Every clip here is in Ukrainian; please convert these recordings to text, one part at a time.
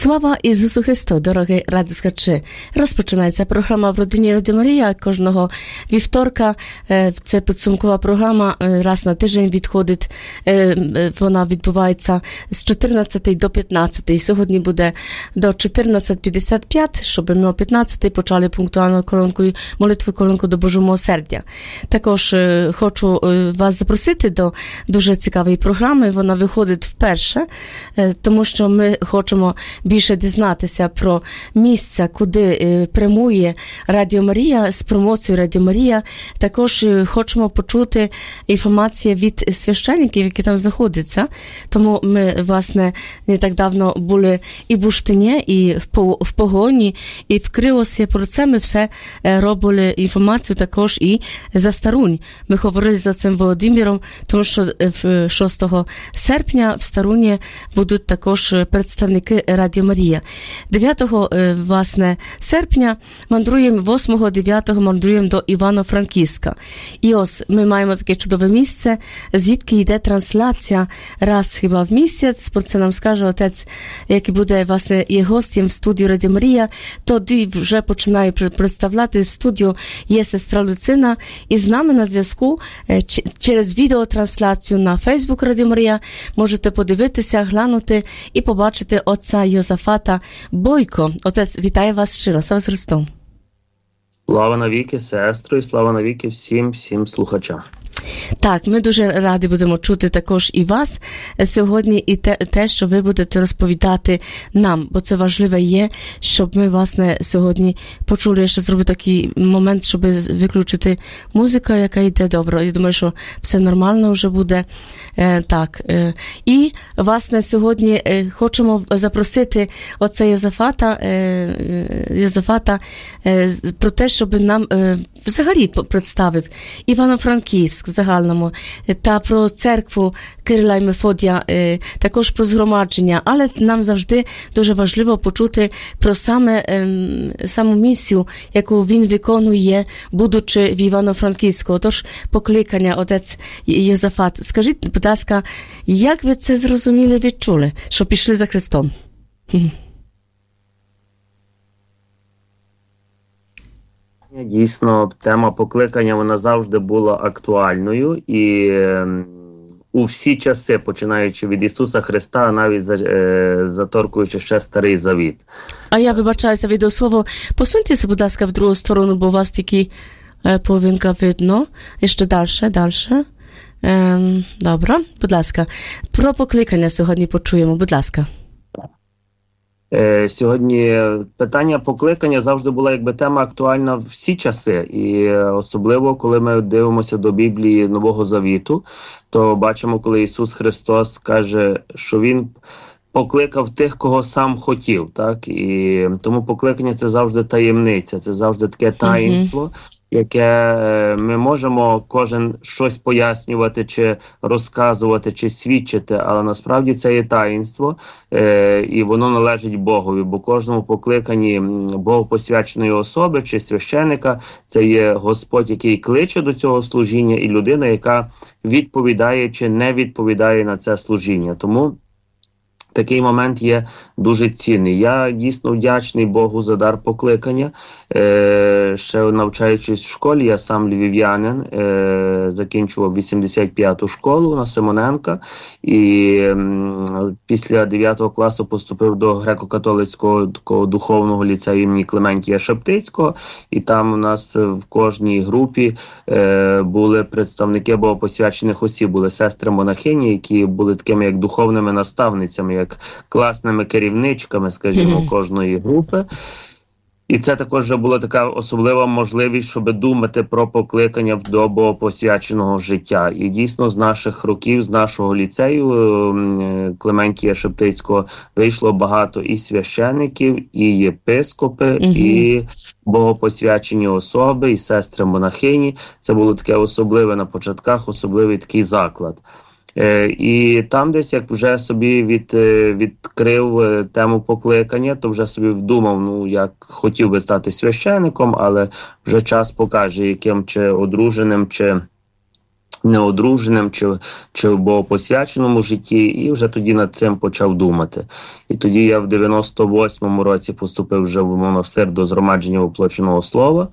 Слава Ісусу Христу, дорогі радіослухачі! Розпочинається програма «В родині Радіо Марія». Кожного вівторка це підсумкова програма, раз на тиждень відходить, вона відбувається з 14 до 15. Сьогодні буде до 14:55, щоб ми о 15 почали пунктуальну молитву колонку до Божого милосердя. Також хочу вас запросити до дуже цікавої програми, вона виходить вперше, тому що ми хочемо більше дізнатися про місця, куди прямує Радіо Марія з промоцією Радіо Марія. Також хочемо почути інформацію від священників, які там знаходяться. Тому ми, власне, не так давно були і в Буштині, і в Погоні, і в Кривосі. Про це ми все робили інформацію також і за Старунь. Ми говорили за цим Володимиром, тому що 6 серпня в Старуні будуть також представники Радіо Марія. 9 власне, серпня мандруємо, 8-9 мандруємо до Івано-Франківська. І ось ми маємо таке чудове місце, звідки йде трансляція раз хіба в місяць. Про це нам скаже отець, який буде, власне, є гостем в студії Радіо Марія. Тоді вже починає представляти в студію є сестра Люцина. І з нами на зв'язку через відеотрансляцію на Фейсбук Радіо Марія можете подивитися, глянути і побачити отця Йозафата Бойко. Отець, вітаю вас щиро. Слава Христу. Слава навіки, сестру, і слава навіки всім слухачам. Так, ми дуже раді будемо чути також і вас сьогодні, і те, що ви будете розповідати нам, бо це важливе є, щоб ми, власне, сьогодні почули, що зробити такий момент, щоб виключити музику, яка йде добре. Я думаю, що все нормально вже буде. Так. І, власне, сьогодні хочемо запросити отця Йозафата про те, щоб нам взагалі представив Івано-Франківськ в загальному, та про церкву Кирила і Мефодія, також про згромадження, але нам завжди дуже важливо почути про саму місію, яку він виконує, будучи в Івано-Франківську. Отож, покликання, отець Йозафат. Скажіть, будь ласка, як ви це зрозуміли, відчули, що пішли за Христом? Дійсно, тема покликання, вона завжди була актуальною, і у всі часи, починаючи від Ісуса Христа, навіть заторкуючи ще Старий Завіт. А я вибачаюся, відеослово. Посуньтеся, будь ласка, в другу сторону, бо у вас тільки половинка видно. І ще далі. Добре, будь ласка. Про покликання сьогодні почуємо, будь ласка. Сьогодні питання покликання завжди була якби тема актуальна всі часи, і особливо, коли ми дивимося до Біблії Нового Завіту, то бачимо, коли Ісус Христос каже, що Він покликав тих, кого сам хотів, так? І тому покликання – це завжди таємниця, це завжди таке таїнство, яке ми можемо кожен щось пояснювати, чи розказувати, чи свідчити, але насправді це є таїнство, і воно належить Богові, бо кожному покликанні богопосвяченої особи чи священика це є Господь, який кличе до цього служіння, і людина, яка відповідає чи не відповідає на це служіння. Тому такий момент є дуже цінний. Я дійсно вдячний Богу за дар покликання. Ще навчаючись в школі, я сам львів'янин, закінчував 85-ту школу на Симоненка, і після 9 класу поступив до греко-католицького такого духовного ліцею імені Клементія Шептицького, і там у нас в кожній групі були представники богопосвячених осіб, були сестри-монахині, які були такими як духовними наставницями, як класними керівничками, скажімо, кожної групи. І це також вже була така особлива можливість, щоб думати про покликання до богопосвяченого життя. І дійсно з наших років, з нашого ліцею Клементія Шептицького вийшло багато і священиків, і єпископи, і богопосвячені особи, і сестри-монахині. Це було таке особливе на початках, особливий такий заклад. І там десь, як вже собі відкрив тему покликання, то вже собі вдумав, як хотів би стати священником, але вже час покаже, яким чи одруженим, чи неодруженим чи в богопосвяченому житті, і вже тоді над цим почав думати. І тоді я в 98-му році поступив вже в монастир до згромадження воплоченого слова,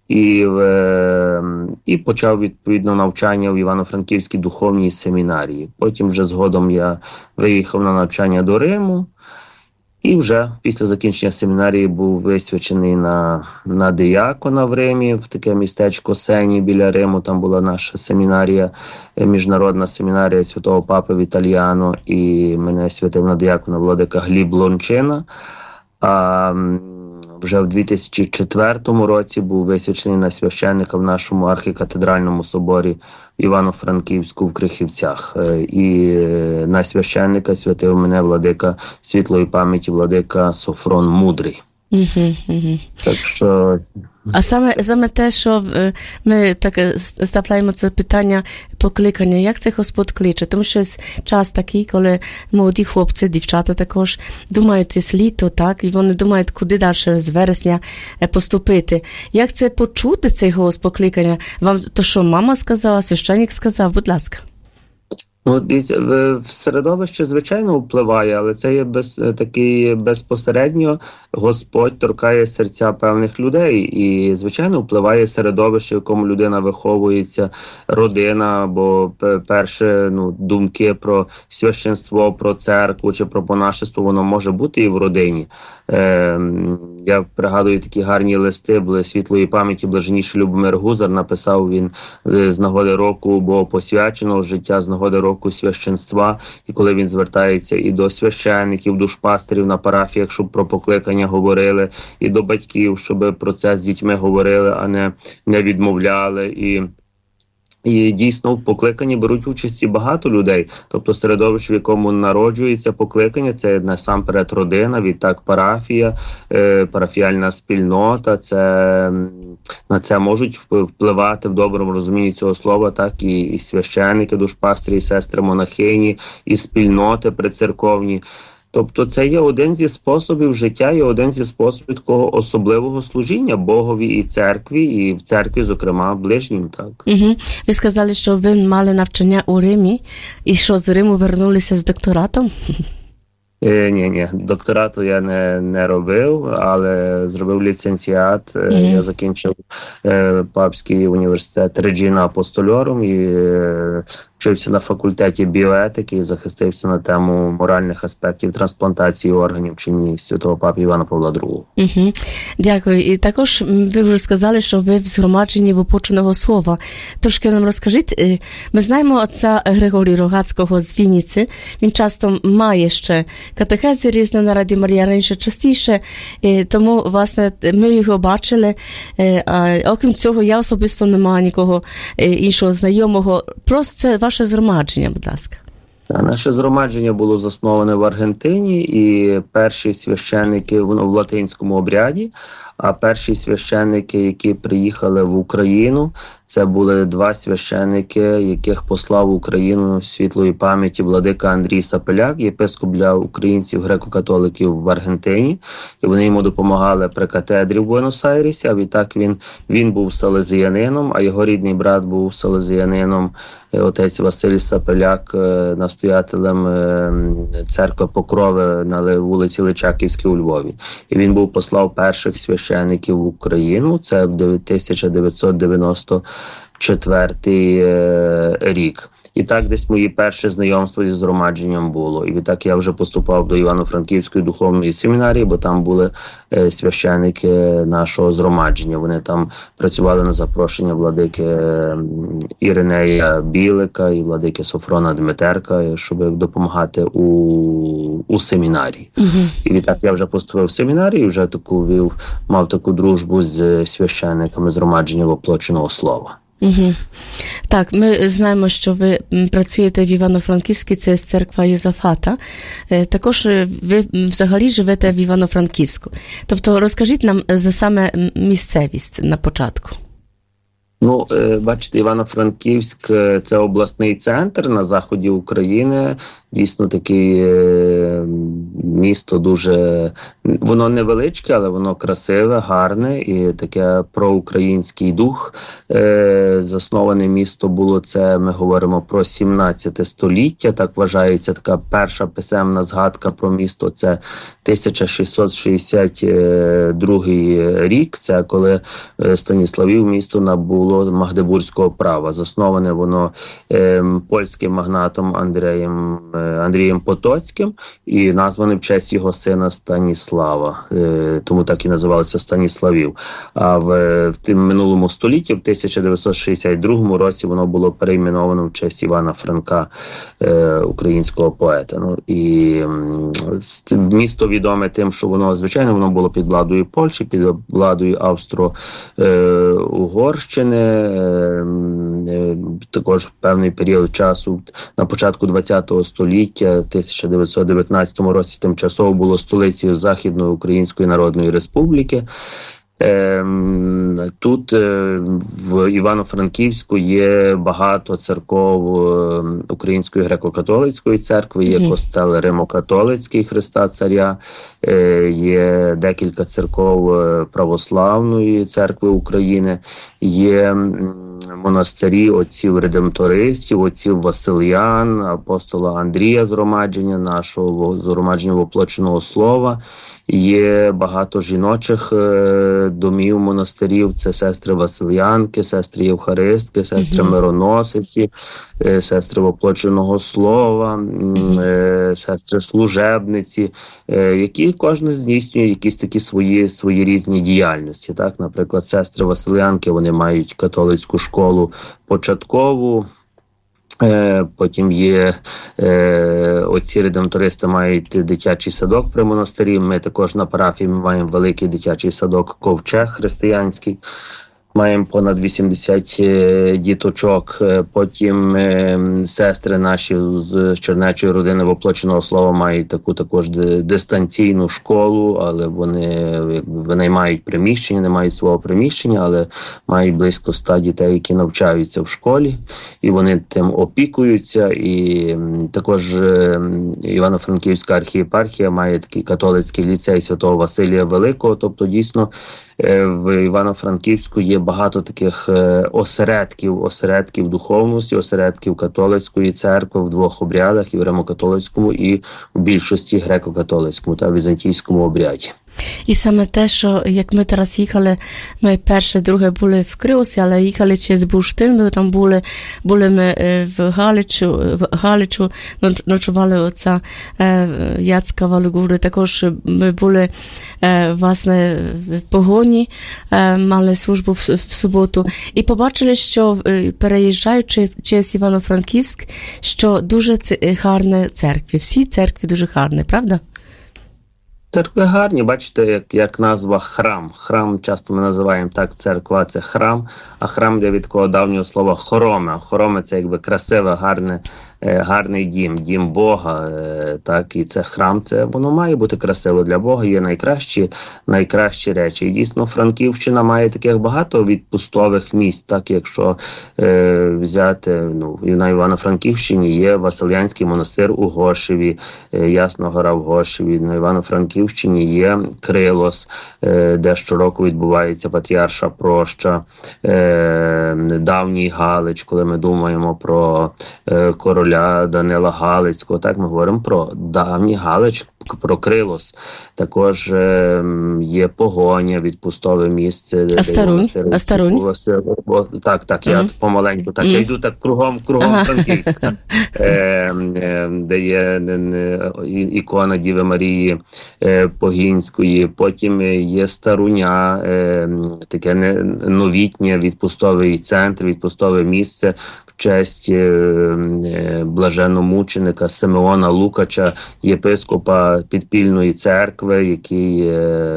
і почав відповідно навчання в Івано-Франківській духовній семінарії. Потім вже згодом я виїхав на навчання до Риму, і вже після закінчення семінарії був висвячений на диякона в Римі, в таке містечко Сені біля Риму. Там була наша семінарія, міжнародна семінарія святого Папи Віталіано, і мене святив на диякона владика Гліб Лончина. А вже в 2004 році був висвячений на священника в нашому архікатедральному соборі в Івано-Франківську в Крихівцях. І на священника святив мене владика світлої пам'яті, владика Софрон Мудрий. Так що... А саме те, що ми так ставляємо це питання покликання, як це Господь кличе? Тому що час такий, коли молоді хлопці, дівчата також думають, це літо, так, і вони думають, куди далі з вересня поступити. Як це почути, цей голос покликання? Вам то, що мама сказала, священник сказав? Будь ласка. Ну, в середовище, звичайно, впливає, але це є такий безпосередньо Господь торкає серця певних людей. І, звичайно, впливає середовище, в якому людина виховується, родина, бо перше, думки про священство, про церкву чи про монашество, воно може бути і в родині. Я пригадую такі гарні листи, були світлої пам'яті блаженніший Любомир Гузар, написав він з нагоди року богопосвяченого життя, з нагоди року священства, і коли він звертається і до священників, душпастерів на парафіях, щоб про покликання говорили, і до батьків, щоб про це з дітьми говорили, а не відмовляли. І дійсно в покликанні беруть участь і багато людей. Тобто середовище, в якому народжується покликання, це насамперед родина, відтак парафія, парафіальна спільнота. На це можуть впливати в доброму розумінні цього слова, так і священники, душпастері, і сестри монахині, і спільноти прицерковні. Тобто це є один зі способів життя і один зі способів такого особливого служіння Богові і церкві, і в церкві, зокрема, ближнім. Так. Угу. Ви сказали, що ви мали навчання у Римі, і що з Риму вернулися з докторатом? Ні, докторату я не робив, але зробив ліцензіат. Я закінчив Папський університет Реджіна Апостольорум і вчився на факультеті біоетики і захистився на тему моральних аспектів трансплантації органів в чині святого Папи Івана Павла II. Дякую. І також ви вже сказали, що ви в згромадженні Вопоченого Слова. Трошки нам розкажіть. Ми знаємо отця Григорія Рогацького з Вінниці. Він часто має ще катехези різні на Радіо Марія, раніше частіше. Тому, власне, ми його бачили. Окрім цього, я особисто не маю нікого іншого знайомого. Просто це ваше згромадження, будь ласка. Наше згромадження було засноване в Аргентині, і перші священники в латинському обряді, а перші священники, які приїхали в Україну, це були два священники, яких послав в Україну світлої пам'яті владика Андрій Сапеляк, єпископ для українців, греко-католиків в Аргентині. І вони йому допомагали при катедрі в Буенос-Айресі, а відтак він був салезіянином, а його рідний брат був салезіянином, отець Василь Сапеляк, настоятелем церкви Покрови на вулиці Личаківській у Львові. І він був послав перших священиків в Україну, це в 1994 рік. І так десь мої перше знайомство зі згромадженням було. І відтак я вже поступав до Івано-Франківської духовної семінарії, бо там були священики нашого згромадження. Вони там працювали на запрошення владики Іринея Білика і владики Софрона Дмитерка, щоб допомагати у семінарії. І відтак я вже поступив в семінарію, і вже мав таку дружбу з священниками згромадження Воплоченого Слова. Так, ми знаємо, що ви працюєте в Івано-Франківській, це церква Єзафата. Також ви взагалі живете в Івано-Франківську. Тобто розкажіть нам за саме місцевість на початку. Бачите, Івано-Франківськ – це обласний центр на заході України. дійсно таке місто дуже, воно невеличке, але воно красиве, гарне і таке проукраїнський дух. Засноване місто було це, ми говоримо про 17 століття, так вважається, така перша писемна згадка про місто, це 1662 рік, це коли Станіславів місто набуло магдебурзького права. Засноване воно польським магнатом Андрієм Потоцьким і назване в честь його сина Станіслава, тому так і називалося Станіславів. А в минулому столітті, в 1962 році, воно було перейменовано в честь Івана Франка, українського поета. Ну, і місто відоме тим, що воно, звичайно, воно було під владою Польщі, під владою Австро-Угорщини, також в певний період часу, на початку ХХ століття, в 1919 році, тимчасово було столицею Західної Української Народної Республіки. Тут в Івано-Франківську є багато церков Української греко-католицької церкви, є костел Римо-католицький Христа Царя, є декілька церков Православної церкви України, є монастирі отців-редемтористів, отців Василіян, апостола Андрія Згромадження, нашого Згромадження Воплоченого Слова. Є багато жіночих домів, монастирів, це сестри Василянки, сестри Євхаристки, сестри Мироносиці, сестри Воплоченого Слова, сестри Служебниці, які кожен здійснює якісь такі свої різні діяльності. Так? Наприклад, сестри Василянки, вони мають католицьку школу початкову, потім є отці редемтористи мають дитячий садок при монастирі. Ми також на парафії маємо великий дитячий садок Ковчег християнський. Маємо понад 80 діточок. Потім сестри наші з Чернечої родини Воплоченого Слова мають таку також дистанційну школу, але вони винаймають приміщення, не мають свого приміщення, але мають близько 100 дітей, які навчаються в школі, і вони тим опікуються. І також Івано-Франківська архієпархія має такий католицький ліцей Святого Василія Великого, тобто дійсно в Івано-Франківську є багато таких осередків духовності, осередків католицької церкви в двох обрядах, і в Римо-католицькому, і в більшості греко-католицькому та візантійському обряді. І саме те, що як ми зараз їхали, ми перше, друге були в Криосі, але їхали через Бурштин, ми там були ми в Галичу, ночували отця Яцка Валогури, також ми були, власне, в Погоні, мали службу в суботу, і побачили, що переїжджаючи через Івано-Франківськ, що дуже гарні церкви, всі церкви дуже гарні, правда? Церкви гарні, бачите, як назва храм. Храм часто ми називаємо так, церква – це храм, а храм йде від такого давнього слова хороме. Хороме – це якби красиве, гарний дім Бога, так, і це храм, це воно має бути красиво для Бога, є найкращі речі. І дійсно Франківщина має таких багато відпустових місць, так, якщо взяти, на Івано-Франківщині є Василянський монастир у Гошеві, Ясна Гора в Гошеві, на Івано-Франківщині є Крилос, де щороку відбувається Патріарша проща, давній Галич, коли ми думаємо про короля Данила Галицького, так, ми говоримо про давній Галич, про Крилос. Також є Погоня, відпустове місце. А Старунь? Так, я помаленьку, так, я йду так кругом Франківська, де є ікона Діви Марії Погінської, потім є Старуня, таке новітнє відпустовий центр, відпустове місце, честь блаженномученика Симеона Лукача, єпископа підпільної церкви, який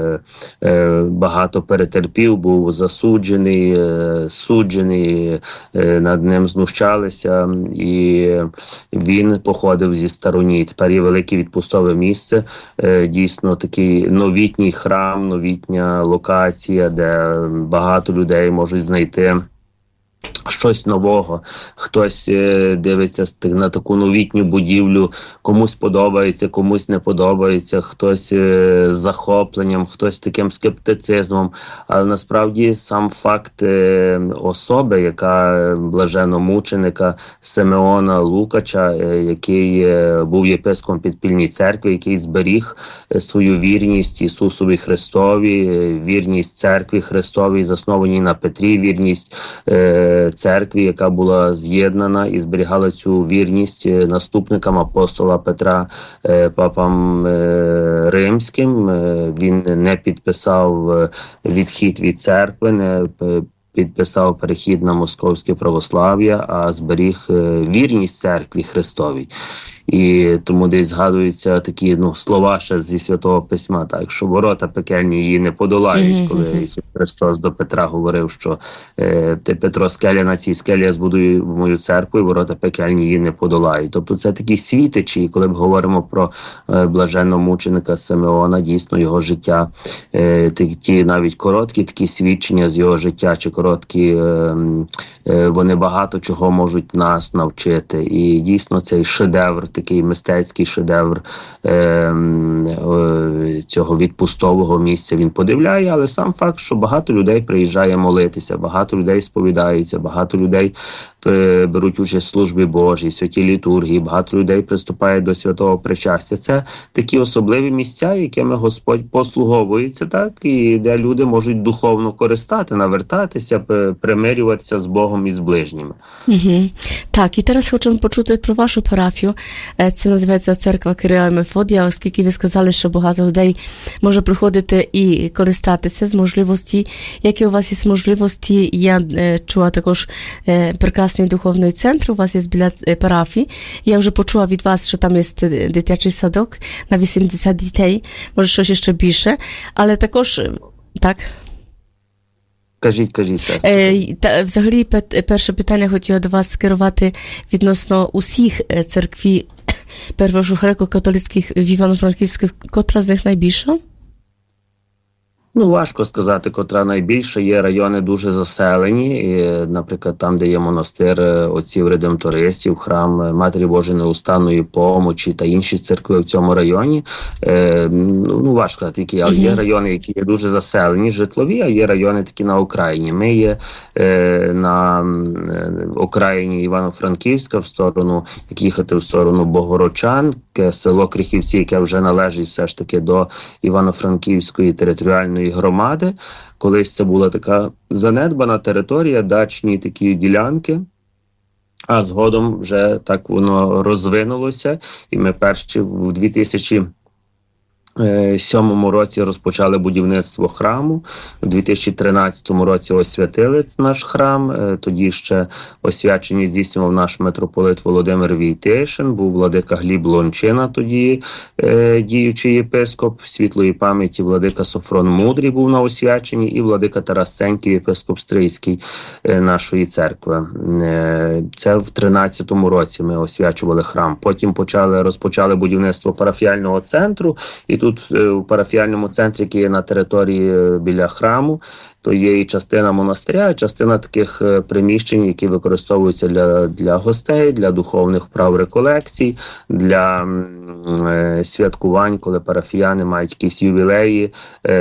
багато перетерпів, був засуджений, суджений, над ним знущалися, і він походив зі Старуні. Тепер є велике відпустове місце, дійсно такий новітній храм, новітня локація, де багато людей можуть знайти щось нового, хтось дивиться на таку новітню будівлю, комусь подобається, комусь не подобається, хтось з захопленням, хтось таким скептицизмом, але насправді сам факт особи, яка блаженномученика Симеона Лукача, який був єпископом Підпільній церкві, який зберіг свою вірність Ісусові Христові, вірність церкві Христовій, заснованій на Петрі, вірність церкві, яка була з'єднана і зберігала цю вірність наступникам апостола Петра, папам римським. Він не підписав відхід від церкви, не підписав перехід на московське православ'я, а зберіг вірність церкві Христовій. І тому десь згадуються такі слова ще зі Святого Письма, так, що ворота пекельні її не подолають, коли Ісус Христос до Петра говорив, що ти, Петро, скеля, на цій скелі я збудую мою церкву, і ворота пекельні її не подолають. Тобто це такі світичі, і коли ми говоримо про блаженномученика Симеона, дійсно його життя, ті навіть короткі такі свідчення з його життя, чи короткі, вони багато чого можуть нас навчити. І дійсно цей шедевр, такий мистецький шедевр цього відпустового місця він подивляє, але сам факт, що багато людей приїжджає молитися, багато людей сповідаються, багато людей беруть участь в службі Божій, святій літургії, багато людей приступає до святого причастя. Це такі особливі місця, якими Господь послуговується, так, і де люди можуть духовно користати, навертатися, примирюватися з Богом і з ближніми. Так, і зараз хочемо почути про вашу парафію. Це називається Церква Кирила і Мефодія, оскільки ви сказали, що багато людей може приходити і користатися з можливості. Які у вас є можливості? Я чула також прекрасний духовний центр, у вас є біля парафії. Я вже почула від вас, що там є дитячий садок на 80 дітей, може щось ще більше, але також, так? Кажіть, сестро. Взагалі, перше питання хотіла до вас скерувати відносно усіх церкві першогреко-католицьких в Івано-Франківську, котра з них найбільша? Важко сказати, котра найбільше. Є райони дуже заселені, і, наприклад, там, де є монастир отців-редемтористів, храм Матері Божої Неустанної Помочі та інші церкви в цьому районі. Важко сказати, які, але є райони, які є дуже заселені, житлові, а є райони такі на окраїні. Ми є на окраїні Івано-Франківська, як їхати в сторону Богородчан, село Крихівці, яке вже належить все ж таки до Івано-Франківської територіальної громади. Колись це була така занедбана територія, дачні такі ділянки, а згодом вже так воно розвинулося, і ми перші в 2007 році розпочали будівництво храму, у 2013 році освятили наш храм, тоді ще освячення здійснював наш митрополит Володимир Війтишин, був владика Гліб Лончина, тоді діючий єпископ, світлої пам'яті владика Софрон Мудрий був на освяченні, і владика Тарас Сеньків, єпископ Стрийський нашої церкви. Це в 2013 році ми освячували храм. Потім розпочали будівництво парафіального центру, і тут у парафіальному центрі, який є на території біля храму, то є і частина монастиря, і частина таких приміщень, які використовуються для гостей, для духовних вправ реколекцій, для святкувань, коли парафіяни мають якісь ювілеї,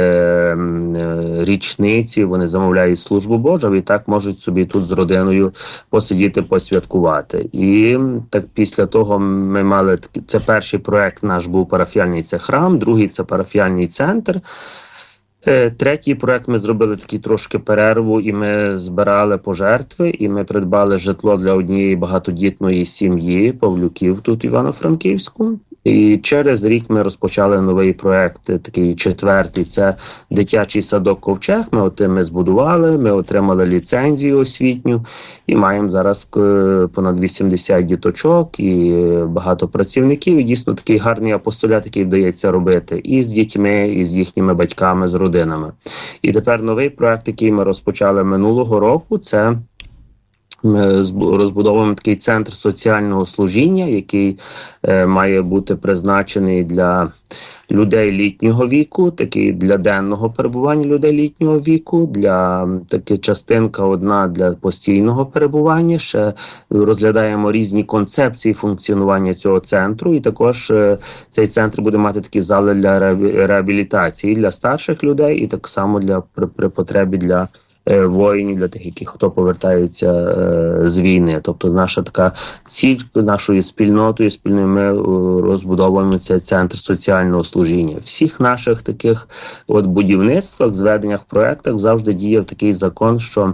річниці, вони замовляють службу Божу, і так можуть собі тут з родиною посидіти, посвяткувати. І так після того ми мали, це перший проект наш був парафіальний, це храм, другий це парафіальний центр. Третій проект ми зробили такий трошки перерву, і ми збирали пожертви, і ми придбали житло для однієї багатодітної сім'ї Павлюків тут в Івано-Франківську. І через рік ми розпочали новий проект, такий четвертий, це дитячий садок Ковчег. Ми збудували, ми отримали ліцензію освітню і маємо зараз понад 80 діточок і багато працівників. І дійсно такий гарний апостолят, який вдається робити і з дітьми, і з їхніми батьками, з родинами. І тепер новий проект, який ми розпочали минулого року, це Ми розбудовуємо такий центр соціального служіння, який має бути призначений для людей літнього віку, такий для денного перебування людей літнього віку, для така частинка одна для постійного перебування. Ще розглядаємо різні концепції функціонування цього центру, і також цей центр буде мати такі зали для реабілітації для старших людей, і так само при потребі для воїнів, для тих, хто повертається з війни. Тобто наша така ціль нашою спільною ми розбудовуємо цей центр соціального служіння. В всіх наших таких будівництвах, зведеннях, проєктах завжди діяв такий закон, що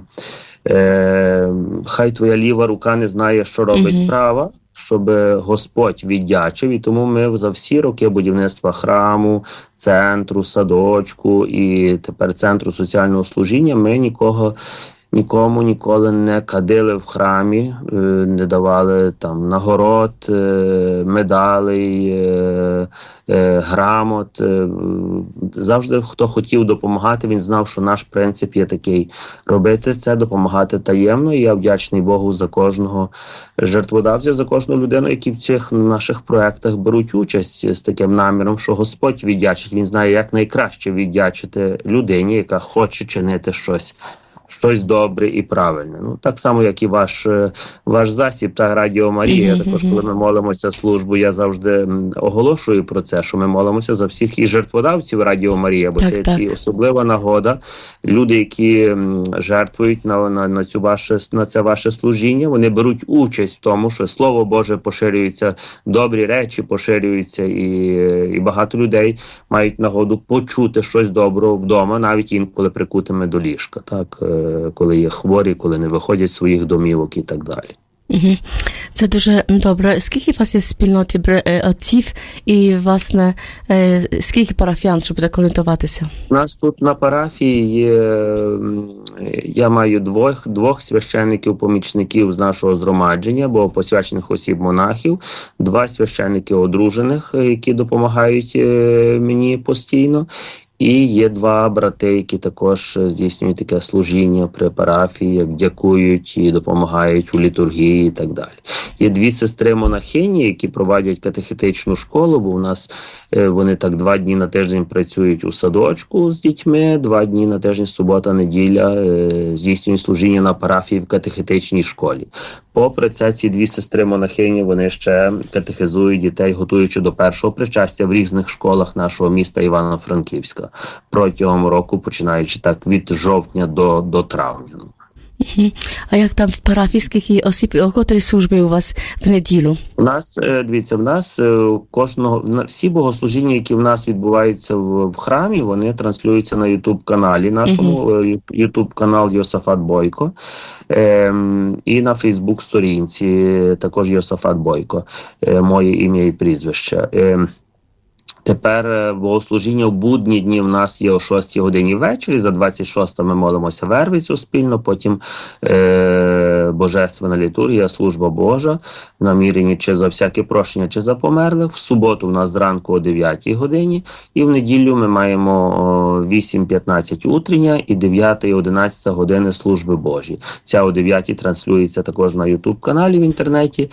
хай твоя ліва рука не знає, що робить права, щоб Господь віддячив. І тому ми за всі роки будівництва храму, центру, садочку і тепер центру соціального служіння ми нікому ніколи не кадили в храмі, не давали там нагород, медалей, грамот. Завжди, хто хотів допомагати, він знав, що наш принцип є такий – робити це, допомагати таємно. І я вдячний Богу за кожного жертводавця, за кожну людину, які в цих наших проєктах беруть участь з таким наміром, що Господь віддячить. Він знає, як найкраще віддячити людині, яка хоче чинити щось добре і правильне. Ну, так само, як і ваш засіб та Радіо Марія. Також, коли ми молимося службу, я завжди оголошую про це, що ми молимося за всіх і жертводавців Радіо Марія, бо це особлива нагода. Люди, які жертвують на це ваше служіння, вони беруть участь в тому, що Слово Боже поширюється, добрі речі поширюються, і багато людей мають нагоду почути щось доброго вдома, навіть інколи прикутими до ліжка, так? Коли є хворі, коли не виходять з своїх домівок і так далі. Це дуже добре. Скільки у вас є спільноти отців і, власне, скільки парафіян, щоб так орієнтуватися? У нас тут на парафії є, я маю двох священників-помічників з нашого згромадження, бо посвячених осіб монахів, 2 священники одружених, які допомагають мені постійно. І є 2 брати, які також здійснюють таке служіння при парафії, як дякують і допомагають у літургії і так далі. Є 2 сестри-монахині, які проводять катехетичну школу, бо у нас вони так 2 дні на тиждень працюють у садочку з дітьми, 2 дні на тиждень, субота-неділя, здійснюють служіння на парафії в катехетичній школі. Попри це, ці 2 сестри-монахині, вони ще катехизують дітей, готуючи до першого причастя в різних школах нашого міста Івано-Франківська протягом року, починаючи так від жовтня до травня. А як там в парафії, скільки осіб, о котрій службі у вас в неділю? У нас, дивіться, всі богослужіння, які в нас відбуваються в храмі, вони транслюються на YouTube-каналі нашому, YouTube-канал Йосафат Бойко, і на Фейсбук-сторінці також Йосафат Бойко, моє ім'я і прізвище. Тепер богослужіння в будні дні в нас є о 6 годині ввечері, за 26 ми молимося Вервицю спільно, потім Божественна літургія, служба Божа, намірені чи за всяке прощення, чи за померлих. В суботу в нас зранку о 9 годині, і в неділю ми маємо 8:15 утрення і 9 і 11 години служби Божі. Ця о 9 транслюється також на YouTube-каналі в інтернеті.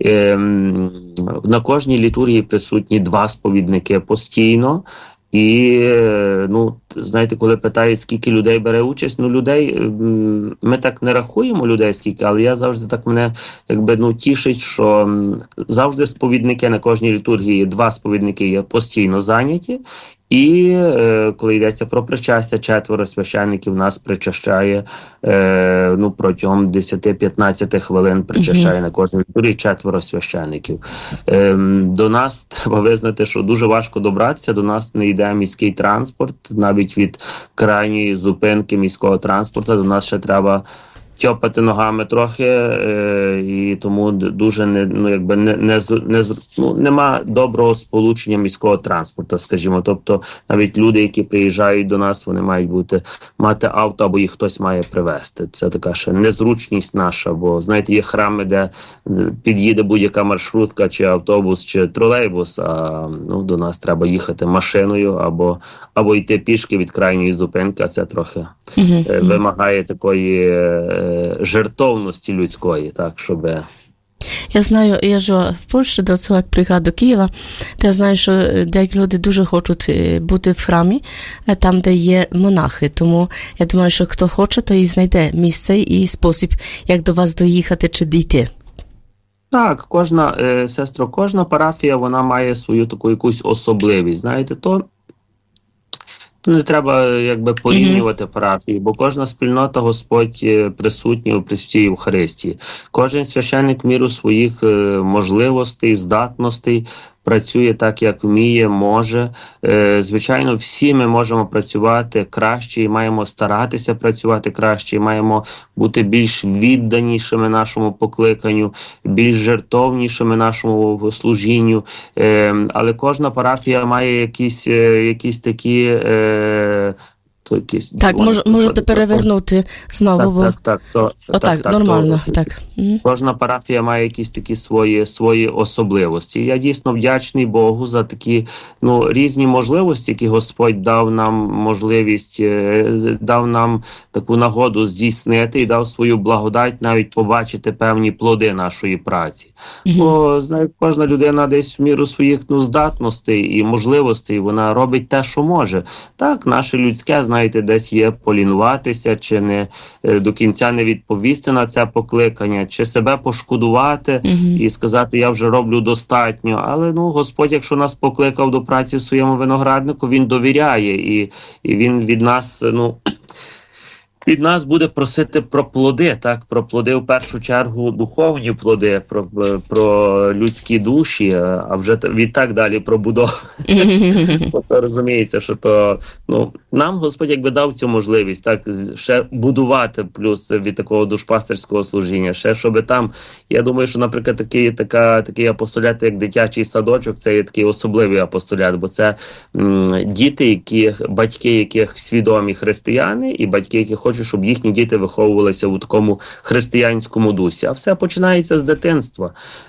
На кожній літургії присутні 2 сповідники постійно. І, знаєте, коли питають, скільки людей бере участь, ми так не рахуємо людей скільки, але я завжди так мене, тішить, що завжди сповідники на кожній літургії, 2 сповідники є постійно зайняті. І коли йдеться про причастя, 4 священників нас причащає, протягом 10-15 хвилин причащає на кожній літургії 4 священників. До нас треба визнати, що дуже важко добратися, до нас не йде міський транспорт, навіть від крайньої зупинки міського транспорту до нас ще треба тьопати ногами трохи, і тому дуже нема доброго сполучення міського транспорту, скажімо. Тобто навіть люди, які приїжджають до нас, вони мають мати авто, або їх хтось має привезти. Це така ще незручність наша, бо, знаєте, є храми, де під'їде будь-яка маршрутка, чи автобус, чи тролейбус, а до нас треба їхати машиною, або йти пішки від крайньої зупинки, а це трохи вимагає такої жертовності людської, так, щоб... Я знаю, я жила в Польщі до цього, як приїхала до Києва, то я знаю, що деякі люди дуже хочуть бути в храмі, там, де є монахи. Тому я думаю, що хто хоче, то і знайде місце і спосіб, як до вас доїхати чи дійти. Так, сестро, кожна парафія, вона має свою таку якусь особливість. Знаєте, то не треба якби порівнювати парафії, бо кожна спільнота Господь присутній у Пресвятій Євхаристії. Кожен священник в міру своїх можливостей, здатностей працює так, як вміє, може. Звичайно, всі ми можемо працювати краще і маємо старатися працювати краще, і маємо бути більш відданішими нашому покликанню, більш жертовнішими нашому служінню. Але кожна парафія має якісь такі... Так, можете перевернути знову. Так, нормально. Так. Кожна парафія має якісь такі свої особливості. Я дійсно вдячний Богу за такі різні можливості, які Господь дав нам можливість, дав нам таку нагоду здійснити і дав свою благодать навіть побачити певні плоди нашої праці. Бо, кожна людина десь в міру своїх здатностей і можливостей, вона робить те, що може. Так, наше людське, десь є полінуватися, чи не до кінця не відповісти на це покликання, чи себе пошкодувати і сказати, я вже роблю достатньо. Але, Господь, якщо нас покликав до праці в своєму винограднику, Він довіряє, і Він від нас буде просити про плоди, так, про плоди в першу чергу духовні плоди, про людські душі, а вже відтак далі про будову. То розуміється, що нам Господь якби дав цю можливість, так, ще будувати плюс від такого душпастерського служіння, ще щоб там, я думаю, що, наприклад, такий апостолят, як дитячий садочок, це є такий особливий апостолят, бо це діти, батьки яких свідомі християни, і батьки, які хочуть, щоб їхні діти виховувалися у такому християнському дусі. А все починається з дитинства.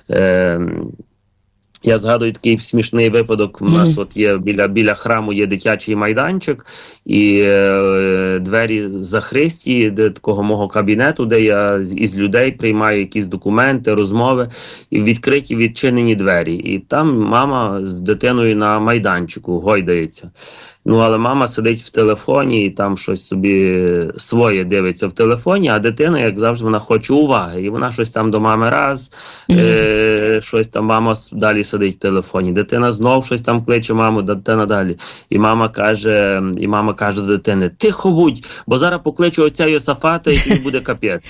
Я згадую такий смішний випадок. У нас є біля храму є дитячий майданчик, і двері захристі, такого мого кабінету, де я із людей приймаю якісь документи, розмови, і відчинені двері. І там мама з дитиною на майданчику гойдається. Але мама сидить в телефоні і там щось собі своє дивиться в телефоні, а дитина, як завжди, вона хоче уваги. І вона щось там до мами раз, щось там, мама далі сидить в телефоні. Дитина знов щось там кличе маму, дитина далі. І мама каже до дитини, тихо будь, бо зараз покличу отця Йосафата і тобі буде капець.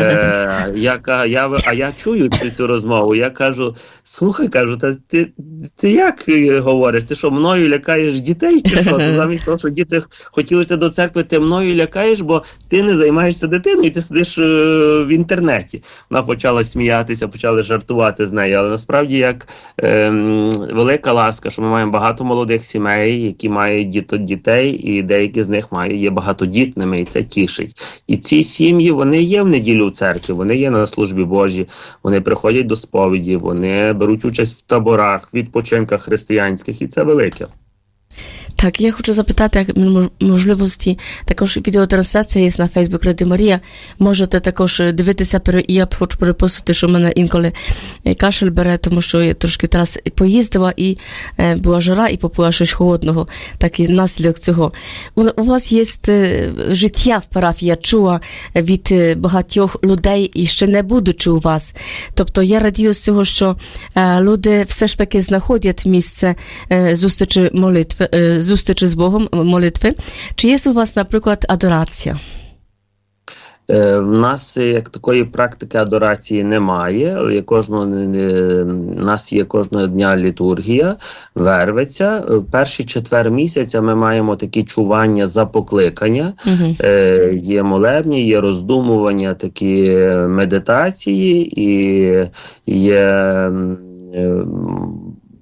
А я чую цю розмову, я кажу, слухай, та ти як говориш? Ти що, мною лякаєш дітей чи що? Замість того, що діти хотіли йти до церкви, ти мною лякаєш, бо ти не займаєшся дитиною, і ти сидиш в інтернеті. Вона почала сміятися, почали жартувати з нею, але насправді як велика ласка, що ми маємо багато молодих сімей, які мають дітей, і деякі з них є багатодітними, і це тішить. І ці сім'ї, вони є в неділю в церкві, вони є на службі Божій, вони приходять до сповіді, вони беруть участь в таборах, відпочинках християнських, і це велике. Так, я хочу запитати, як можливості, також відеотрансляція є на Facebook Радіо Марія. Можете також дивитися, я хочу перепустити, що в мене інколи кашель бере, тому що я трошки зараз поїздила, і була жара, і попила щось холодного. Так і наслідок цього. У вас є життя в парафії, я чула від багатьох людей, і ще не будучи у вас. Тобто я радію з цього, що люди все ж таки знаходять місце зустрічі молитви, зустрічі з Богом, молитви. Чи є у вас, наприклад, адорація? В нас як такої практики адорації немає, але у нас є кожного дня літургія, вервиця. В перший четвер місяця ми маємо такі чування за покликання. Є молебні, є роздумування, такі медитації, і є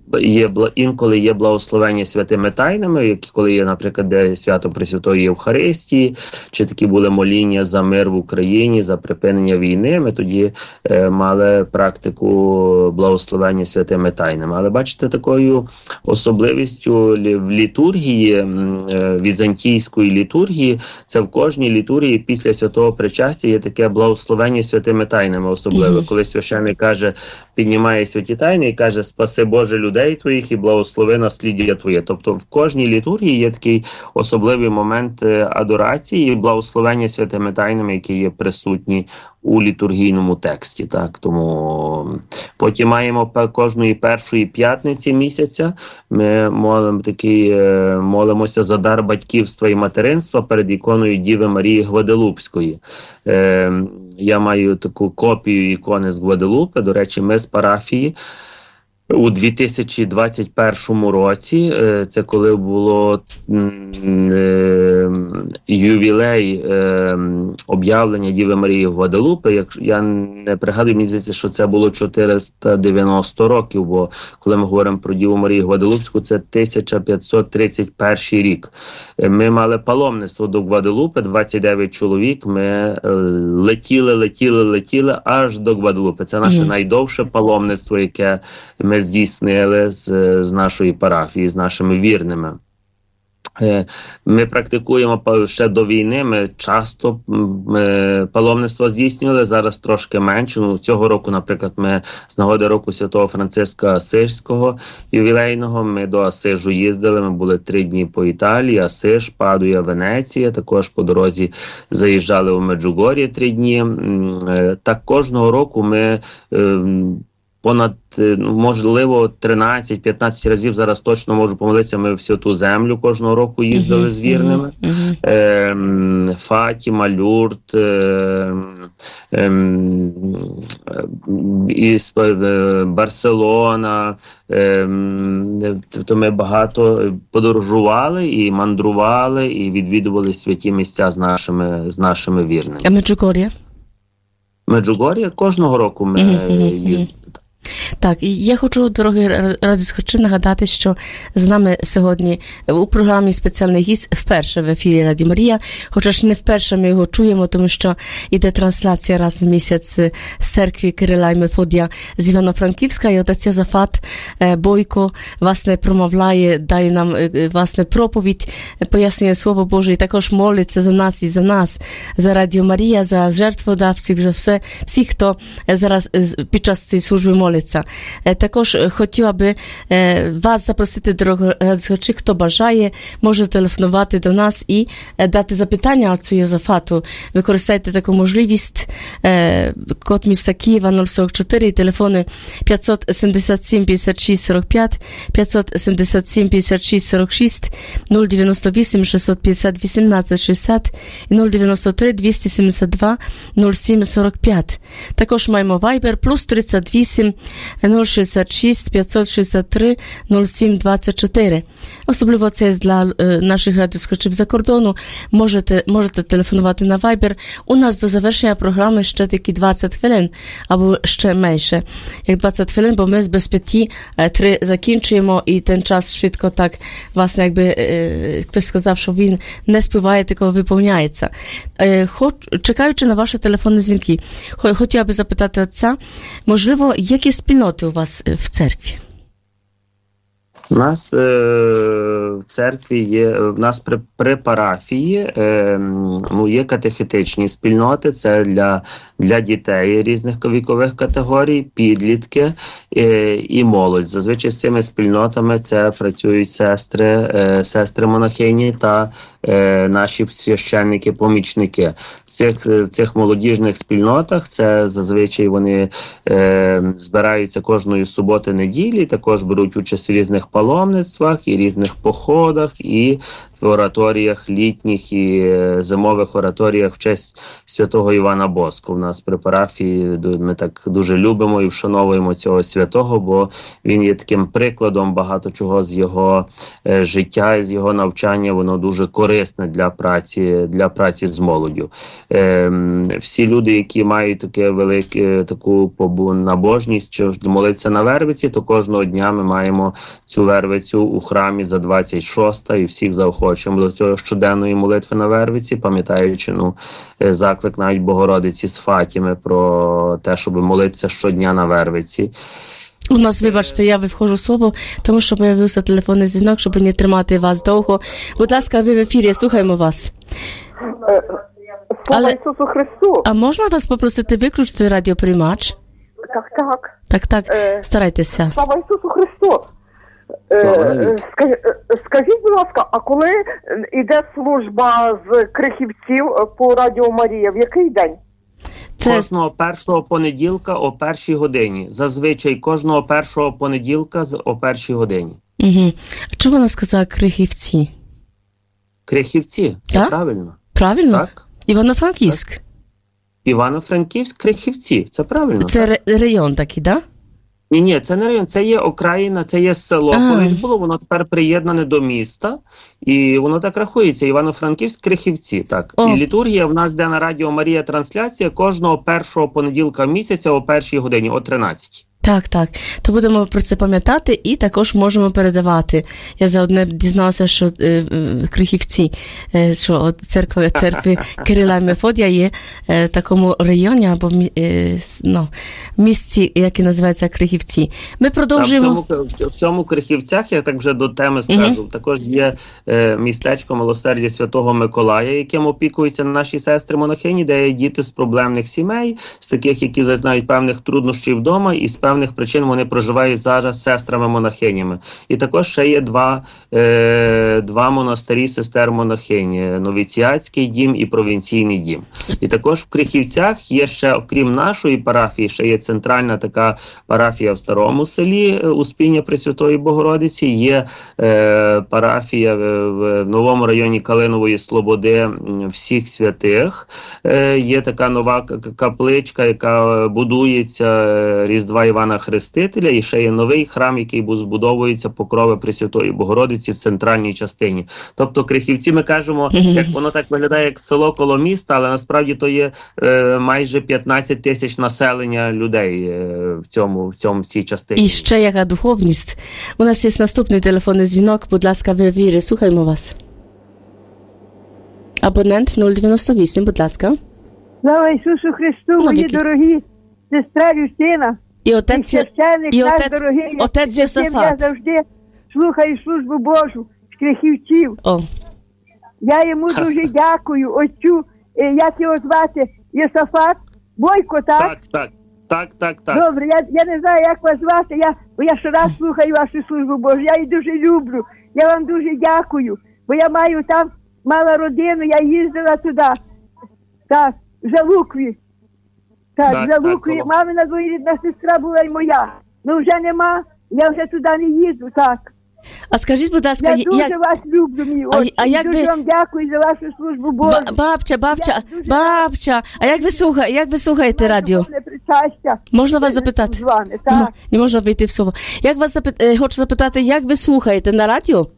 інколи є благословення святими тайнами, які коли є, наприклад, де свято Пресвятої Євхаристії, чи такі були моління за мир в Україні, за припинення війни, ми тоді мали практику благословення святими тайнами. Але бачите, такою особливістю в літургії, візантійської літургії, це в кожній літургії після святого причастя є таке благословення святими тайнами особливе. Коли священник каже, піднімає святі тайни і каже: «Спаси Боже людей твоїх і благослови насліддя твоє». Тобто в кожній літургії є такий особливий момент адорації і благословення святими тайнами, які є присутні у літургійному тексті. Так? Тому потім маємо кожної першої п'ятниці місяця, ми молимося за дар батьківства і материнства перед іконою Діви Марії Гваделупської. Я маю таку копію ікони з Гваделупи. До речі, ми з парафії у 2021 році, це коли було ювілей об'явлення Діви Марії Гваделупи. Як я не пригадую, мені здається, що це було 490 років, бо коли ми говоримо про Діву Марію Гваделупську, це 1531 рік. Ми мали паломництво до Гваделупи, 29 чоловік, ми летіли аж до Гваделупи. Це наше найдовше паломництво, яке ми здійснили з нашої парафії, з нашими вірними. Ми практикуємо ще до війни, ми часто паломництво здійснювали, зараз трошки менше. Цього року, наприклад, ми з нагоди року Святого Франциска Асижського ювілейного, ми до Асижу їздили, ми були 3 дні по Італії, Асиж, Падуя, Венеція, також по дорозі заїжджали у Меджугор'я 3 дні. Так кожного року ми понад, можливо, 13-15 разів, зараз точно можу помилитися, ми в Святу Землю кожного року їздили з вірними. Фатіма, Люрд, Барселона. Тобто ми багато подорожували і мандрували, і відвідували святі місця з нашими вірними. А Меджугор'я? Меджугор'я кожного року ми їздили. Так, і я хочу, дорогі радіослухачі, нагадати, що з нами сьогодні у програмі спеціальний гість вперше в ефірі Радіо Марія, хоча ж не вперше ми його чуємо, тому що йде трансляція раз в місяць з церкви Кирила і Мефодія з Івано-Франківська, і отець Йозафат Бойко, власне, промовляє, дає нам, власне, проповідь, пояснює Слово Боже, і також молиться за нас і за нас, за Радіо Марія, за жертводавців, за всіх, хто зараз під час цієї служби молиться. Також хотіла би вас запросити, дорогі глядачі, хто бажає, може телефонувати до нас і дати запитання отцю Йозафату. Використайте таку можливість. Код міста Києва 044 і телефони 577 56 45, 577 56 46, 098 650 18 60 і 093 272 07 45. Також маємо Viber плюс 38 066 563 07 24. Особливо це для наших радіослухачів за кордону. Можете телефонувати на Viber. У нас до завершення програми ще тільки 20 хвилин, або ще менше, як 20 хвилин, бо ми без 5:03 закінчуємо, і ten час швидко так, власне, якби хтось сказав, що він не співає, тільки виповняється. Чекаючи на ваші телефонні дзвінки, хотіла би запитати отця, можливо, які спільноти у вас в церкві? У нас в церкві є, в нас при парафії є катехетичні спільноти, це для дітей різних вікових категорій, підлітки і молодь. Зазвичай з цими спільнотами це працюють сестри-монахині та наші священники-помічники. В цих молодіжних спільнотах це зазвичай вони збираються кожної суботи-неділі, також беруть участь в різних паломництвах і різних походах, і в ораторіях літніх і зимових ораторіях в честь святого Івана Боско. У нас при парафії ми так дуже любимо і вшановуємо цього святого, бо він є таким прикладом багато чого з його життя і з його навчання, воно дуже корисне корисне для праці з молоддю. Всі люди, які мають таку набожність, що молитися на Вервиці, то кожного дня ми маємо цю Вервицю у храмі за 26 і всіх заохочуємо до цього щоденної молитви на Вервиці, пам'ятаючи заклик навіть Богородиці з Фатіми про те, щоб молитися щодня на Вервиці. У нас, вибачте, я виходжу слово, тому що появився телефонний дзвінок, щоб не тримати вас довго. Будь ласка, ви в ефірі, слухаємо вас. Слава Ісусу Христу! А можна вас попросити виключити радіоприймач? Так, старайтеся. Слава Ісусу Христу! Скажіть, будь ласка, а коли йде служба з Крихівців по Радіо Марія, в який день? Кожного першого понеділка о 1-й годині. Зазвичай кожного першого понеділка о 1-й годині. Угу. А чого вона сказала Крихівці? Крихівці, це правильно. Правильно? Так. Івано-Франківськ. Так. Івано-Франківськ, Крихівці, це правильно. Це район такий, так? Да? Ні, це не район, це є окраїна, це є село. Колись було, воно тепер приєднане до міста, і воно так рахується, Івано-Франківськ, Крихівці, так. І літургія в нас йде на Радіо Марія трансляція кожного першого понеділка місяця о 1-й годині, о 13-й. Так. То будемо про це пам'ятати і також можемо передавати. Я заодне дізналася, що Крихівці, що церкви Кирила і Мефодія є в такому районі або в місці, яке називається Крихівці. Ми продовжуємо. В цьому Крихівцях, я так вже до теми скажу, також є містечко Милосердя Святого Миколая, яким опікуються наші сестри-монахині, де є діти з проблемних сімей, з таких, які зазнають певних труднощів вдома, і з певних причин вони проживають зараз з сестрами-монахинями. І також ще є два монастирі сестер-монахині – Новіціатський дім і Провінційний дім. І також в Крихівцях є ще, окрім нашої парафії, ще є центральна така парафія в Старому селі Успіння Пресвятої Богородиці, є парафія в новому районі Калинової Слободи Всіх Святих, є така нова капличка, яка будується Різдва Івана Хрестителя, і ще є новий храм, який збудовується Покрови Пресвятої Богородиці в центральній частині. Тобто Крихівці, ми кажемо, як воно так виглядає, як село коло міста, але насправді то є майже 15 тисяч населення людей в цій частині. І ще яка духовність. У нас є наступний телефонний дзвінок. Будь ласка, ви в ефірі, слухаємо вас. Абонент 098, будь ласка. Слава Ісусу Христу, мої дорогі сестра Юстина. І отець Йосафат. Я завжди слухаю службу Божу з Крихівців. Я йому дуже дякую, отцю, як його звати, Йосафат, Бойко, так? Так. Добре, я не знаю, як вас звати, я щораз слухаю вашу службу Божу, я її дуже люблю, я вам дуже дякую, бо я мала родину, я їздила туди, так, в Жалукві. Так, за Лукою, мамина двоюрідна сестра була і моя. Ну вже нема, я вже туди не їду, так. А скажіть, будь ласка, я дуже вас люблю, мій отче. Дуже вам дякую за вашу службу Божу. Бабча, а як ви слухаєте радіо? Можна вас запитати? Так. Не можна вийти в слово. Хочу запитати, як ви слухаєте на радіо?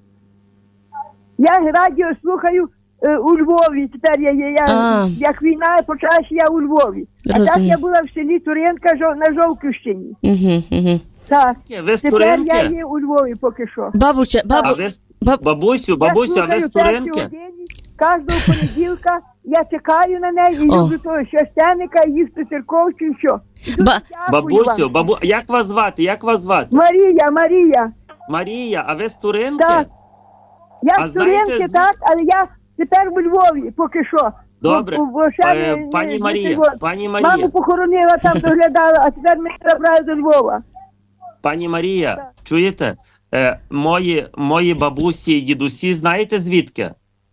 Я радіо слухаю у Львові, тепер як війна почалася, я у Львові. А так я була в селі Туренка на Жовківщині. Так, тепер я є у Львові поки що. Бабусю, а ви з Туренки? Кожного понеділка я чекаю на неї і люблю того священника, і їсти церковцю, і що. Бабусю, як вас звати? Марія, а ви з Туренки? Так. Я з Туренки, так, але я тепер у Львові, поки що. Добре, пані Марія. Маму похоронила, там доглядала, а тепер мене забрали до Львова. Пані Марія, чуєте? Мої бабусі і дідусі, знаєте звідки?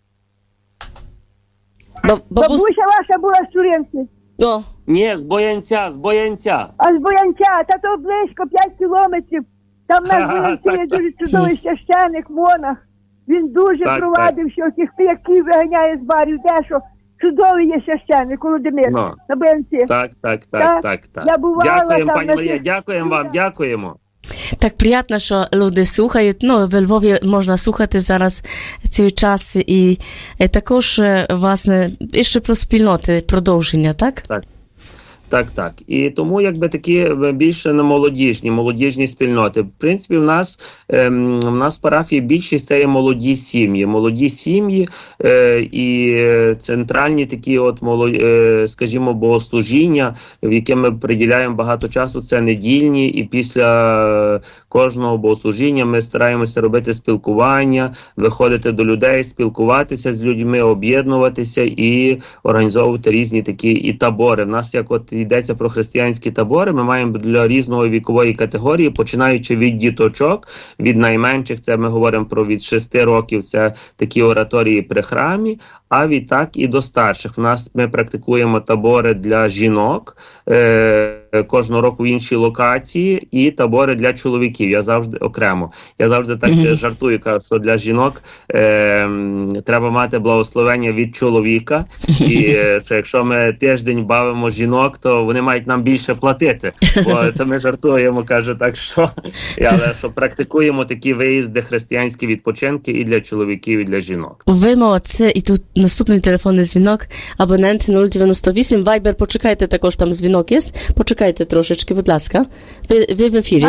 Бабуся ваша була з Туренки? Ні, з Боянця. А з Боянця, та то близько 5 кілометрів. Там на Боянці є дуже чудовий священик, монах. Він дуже провадив, що тих п'яків виганяє з барів, дещо. Чудовий є священник Володимир на Боянці. Так. Я бувала дякуємо, там. пані Марія, дякуємо вам, дякуємо. Так приємно, що люди слухають. Ну, в Львові можна слухати зараз цей час. І також, власне, ще про спільноти продовження, так? Так. І тому якби такі більше на молодіжні спільноти. В принципі, в нас в парафії більшість це є молоді сім'ї і центральні такі скажімо, богослужіння, в які ми приділяємо багато часу, це недільні, і після кожного богослужіння ми стараємося робити спілкування, виходити до людей, спілкуватися з людьми, об'єднуватися і організовувати різні такі і табори. В нас як йдеться про християнські табори, ми маємо для різної вікової категорії, починаючи від діточок, від найменших, це ми говоримо про від 6 років, це такі ораторії при храмі, а відтак і до старших. В нас ми практикуємо табори для жінок, кожного року в іншій локації, і табори для чоловіків. Я завжди окремо. Я завжди так жартую, кажу, що для жінок треба мати благословення від чоловіка, і що якщо ми тиждень бавимо жінок, то вони мають нам більше платити. Бо то ми жартуємо, каже, так що, але що практикуємо такі виїзди, християнські відпочинки і для чоловіків, і для жінок. Ви молодці, і тут наступний телефонний дзвінок, абонент 098, Viber, почекайте, також там дзвінок є, почекайте трошечки, будь ласка. Ви в ефірі.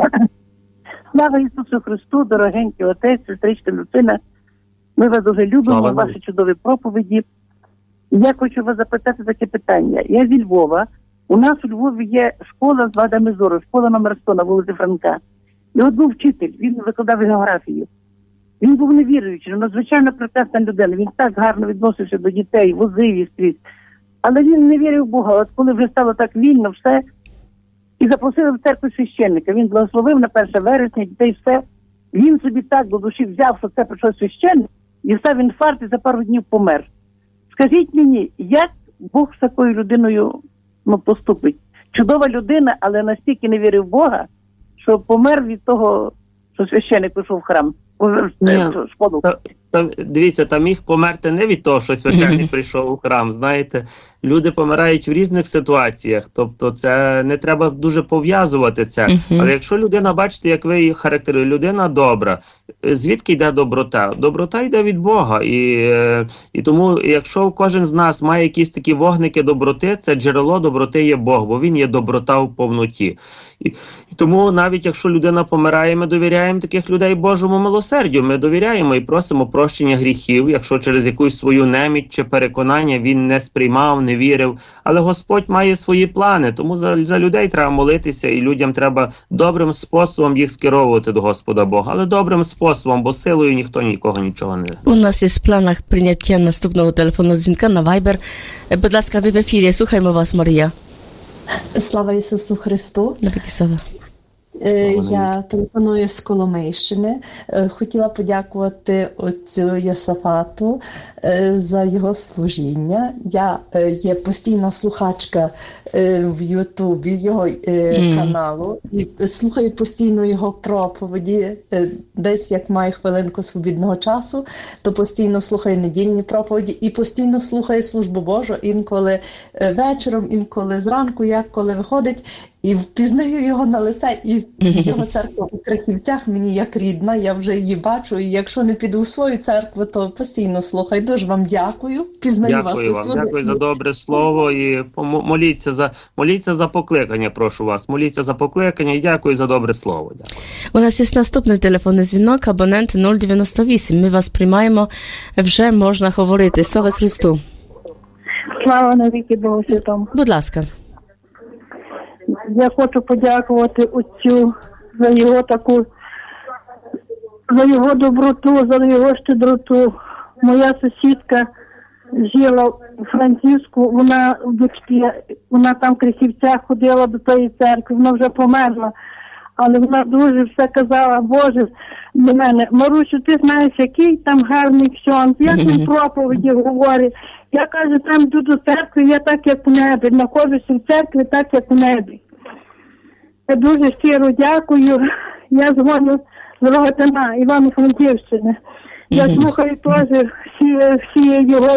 Слава Ісусу Христу, дорогенький отець, сестричка Люцина. Ми вас дуже любимо, ваші чудові проповіді. Я хочу вас запитати таке питання. Я зі Львова. У нас у Львові є школа з вадами зору, школа номер 100 на вулиці Франка. І от був вчитель, він викладав географію. Він був невіруючий, надзвичайно прекрасна людина. Він так гарно відносився до дітей, возив їх скрізь. Але він не вірив в Бога. От коли вже стало так вільно, все, і запросили в церкву священника. Він благословив на 1 вересня, дітей все. Він собі так до душі взяв, що це прийшов священник, і став інфаркт і за пару днів помер. Скажіть мені, як Бог з такою людиною поступить? Чудова людина, але настільки не вірив в Бога, що помер від того, що священник пішов в храм. Дивіться, там міг померти не від того, що священник прийшов у храм, знаєте. Люди помирають в різних ситуаціях, тобто це не треба дуже пов'язувати це. Але якщо людина, бачите, як ви її характеруєте, людина добра, звідки йде доброта? Доброта йде від Бога. І тому, якщо кожен з нас має якісь такі вогники доброти, це джерело доброти є Бог, бо він є доброта в повноті. І тому навіть якщо людина помирає, ми довіряємо таких людей Божому милосердю, ми довіряємо і просимо прощення гріхів, якщо через якусь свою неміч чи переконання він не сприймав, не вірив. Але Господь має свої плани, тому за людей треба молитися, і людям треба добрим способом їх скеровувати до Господа Бога. Але добрим способом, бо силою ніхто нікого нічого не... У нас є в планах прийняття наступного телефонного дзвінка на Viber. Будь ласка, ви в ефірі. Слухаємо вас, Марія. Слава Ісусу Христу. Я телефоную з Коломийщини. Хотіла подякувати отцю Йосафату за його служіння. Я є постійна слухачка в Ютубі його каналу і слухаю постійно його проповіді. Десь як маю хвилинку свобідного часу, то постійно слухаю недільні проповіді і постійно слухаю службу Божу, інколи вечором, інколи зранку, як коли виходить. І впізнаю його на лице, і його церква у Крихівцях мені як рідна, я вже її бачу, і якщо не піду в свою церкву, то постійно слухаю. Дуже вам дякую, впізнаю вас. Дякую за добре слово, і моліться за покликання, прошу вас, моліться за покликання, і дякую за добре слово. Дякую. У нас є наступний телефонний дзвінок, абонент 098, ми вас приймаємо, вже можна говорити. Слава Христу. Слава навіки Богу Святому. Будь ласка. Я хочу подякувати отцю за його доброту, за його щедроту. Моя сусідка жила у Франківську, вона там в Крихівцях ходила до тої церкви, вона вже померла. Але вона дуже все казала, Боже, до мене, Марусю, ти знаєш, який там гарний ксьонз, як він проповіді говорить. Я кажу, там йду до церкви, я так, як у небі, знаходжуся в церкві, так, як у небі. Я дуже щиро дякую. Я дзвоню з Рогатина, Івано-Франківщини. Я слухаю теж всі його,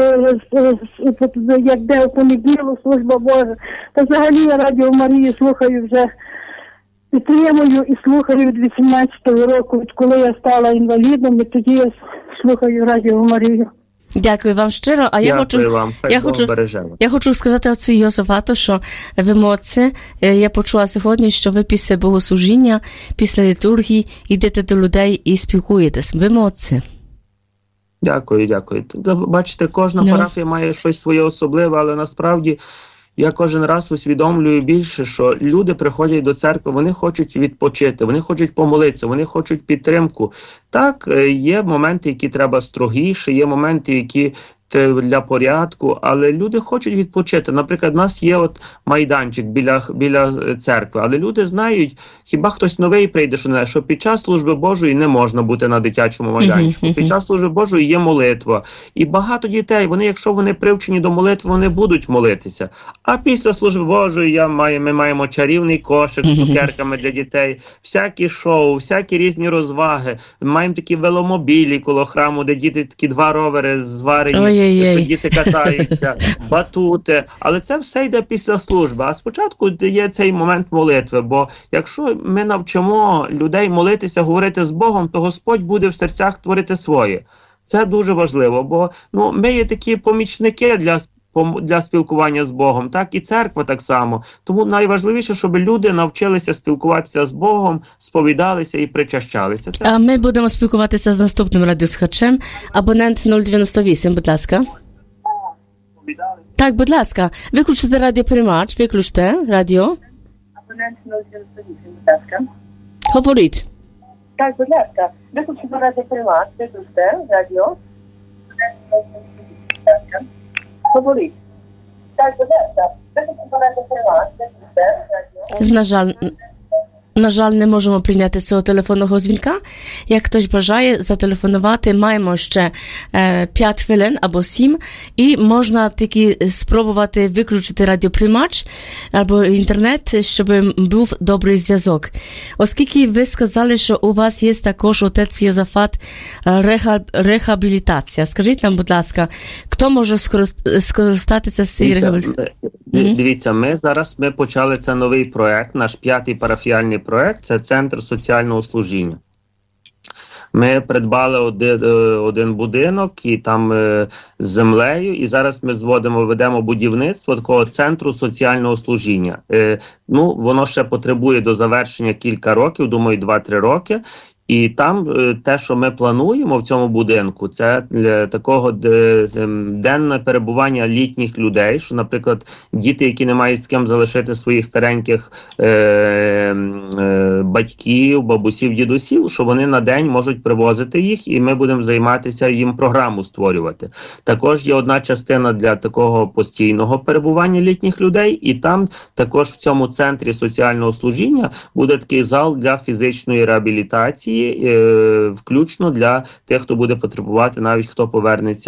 як де у понеділок, служба Божа. Та взагалі я Радіо Марії слухаю вже підтримую і слухаю від 18-го року, коли я стала інвалідом, і тоді я слухаю Радіо Марію. Дякую вам щиро. А я хочу сказати отцю Йосафату, що ви молодці. Я почула сьогодні, що ви після богослужіння, після літургії йдете до людей і спілкуєтесь. Ви молодці. Дякую. Бачите, кожна парафія має щось своє особливе, але насправді я кожен раз усвідомлюю більше, що люди приходять до церкви, вони хочуть відпочити, вони хочуть помолитися, вони хочуть підтримку. Так, є моменти, які треба строгіше, є моменти, які для порядку, але люди хочуть відпочити. Наприклад, у нас є майданчик біля церкви, але люди знають, хіба хтось новий прийде, що під час служби Божої не можна бути на дитячому майданчику. Під час служби Божої є молитва. І багато дітей, якщо вони привчені до молитви, вони будуть молитися. А після служби Божої ми маємо чарівний кошик з цукерками для дітей, всякі шоу, всякі різні розваги. Ми маємо такі веломобілі коло храму, де діти такі 2 ровери зварені, що діти катаються, батути. Але це все йде після служби. А спочатку є цей момент молитви, бо якщо ми навчимо людей молитися, говорити з Богом, то Господь буде в серцях творити своє. Це дуже важливо, бо ми є такі помічники для спілкування з Богом, так і церква так само. Тому найважливіше, щоб люди навчилися спілкуватися з Богом, сповідалися і причащалися. А ми будемо спілкуватися з наступним радіослухачем. Абонент 098, будь ласка. Так, будь ласка. Виключите радіоприймач, виключте радіо. Абонент 098, будь ласка. Говоріть. Так, будь ласка. Виключите радіоприймач, виключте радіо. Говоріть. Так, будь ласка. Виключите радіоприймач, виключте радіо. На жаль, не можемо прийняти цього телефонного дзвінка. Як хтось бажає зателефонувати, маємо ще 5 хвилин або 7, і можна тільки спробувати виключити радіоприймач або інтернет, щоб був добрий зв'язок. Оскільки ви сказали, що у вас є також отець Йосафат рехабілітація. Скажіть нам, будь ласка, хто може скористатися з цієї рехабілітації? Дивіться, ми почали це новий проект, наш 5-й парафіальний проект, це Центр соціального служіння. Ми придбали один будинок і там з землею, і зараз ми ведемо будівництво такого центру соціального служіння. Воно ще потребує до завершення кілька років, думаю, 2-3 роки. І там те, що ми плануємо в цьому будинку, це для такого денне перебування літніх людей, що, наприклад, діти, які не мають з ким залишити своїх стареньких батьків, бабусів, дідусів, що вони на день можуть привозити їх, і ми будемо займатися їм програму створювати. Також є одна частина для такого постійного перебування літніх людей, і там також в цьому центрі соціального служіння буде такий зал для фізичної реабілітації, включно для тих, хто буде потребувати, навіть хто повернеться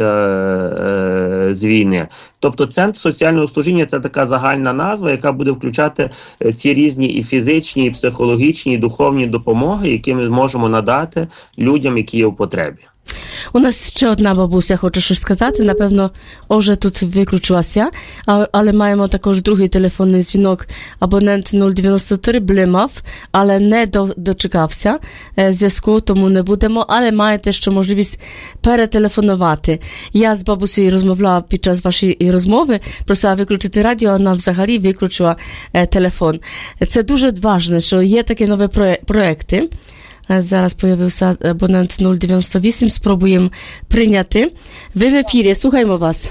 з війни. Тобто Центр соціального служіння – це така загальна назва, яка буде включати ці різні і фізичні, і психологічні, і духовні допомоги, які ми зможемо надати людям, які є в потребі. У нас ще одна бабуся хоче щось сказати, напевно, вже тут виключилася, але маємо також другий телефонний дзвінок, абонент 093 блимав, але не дочекався зв'язку, тому не будемо, але маєте ще можливість перетелефонувати. Я з бабусею розмовляла під час вашої розмови, просила виключити радіо, вона взагалі виключила телефон. Це дуже важливо, що є такі нові проекти. Зараз появився абонент 098, спробуємо прийняти. Ви в ефірі, слухаємо вас.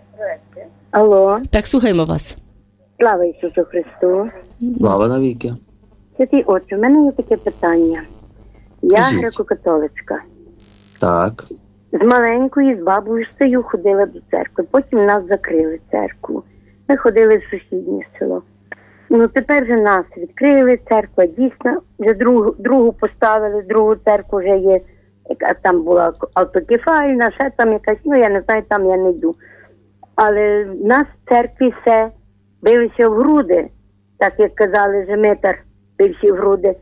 Алло. Так, слухаємо вас. Слава Ісусу Христу. Слава навіки. Святий Отче, в мене є таке питання. Я греко-католицька. Так. З маленької, з бабусею ходила до церкви. Потім нас закрили церкву. Ми ходили в сусіднє село. Тепер вже нас відкрили, церква дійсно, вже другу поставили, другу церкву вже є, там була автокефальна, ще там якась, я не знаю, там я не йду. Але в нас в церкві все билися в груди, так як казали, Жемитар бився в груди,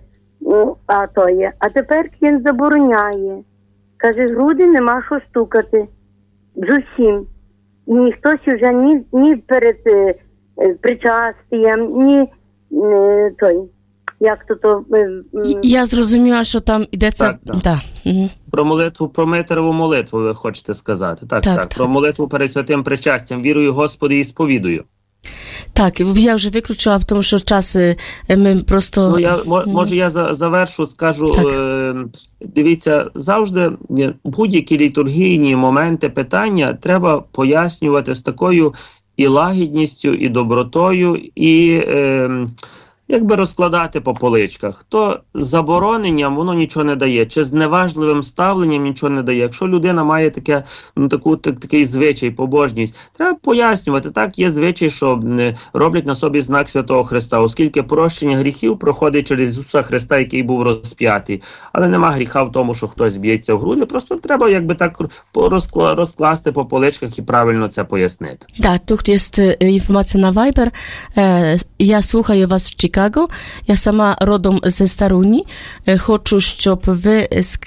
а тепер він забороняє. Каже, груди нема що стукати, зовсім. Хтось вже ні перед причастям, як то... Я зрозуміла, що там йдеться... Так. Угу. Про молитву, про митерову молитву ви хочете сказати. Так. Про молитву перед святим причастям. Вірую, Господи, і сповідую. Так, я вже виключила, тому що час ми просто... Може я завершу, скажу, дивіться, завжди будь-які літургійні моменти, питання треба пояснювати з такою і лагідністю, і добротою, і якби розкладати по поличках. То забороненням воно нічого не дає, чи зневажливим ставленням нічого не дає. Якщо людина має такий звичай, побожність, треба пояснювати. Так, є звичай, що роблять на собі знак Святого Христа, оскільки прощення гріхів проходить через Ісуса Христа, який був розп'ятий. Але нема гріха в тому, що хтось б'ється в груди, просто треба якби так розкласти по поличках і правильно це пояснити. Так, тут є інформація на Viber. Я слухаю вас в Чикаго. Я сама родом зі Старуні. Хочу, щоб ви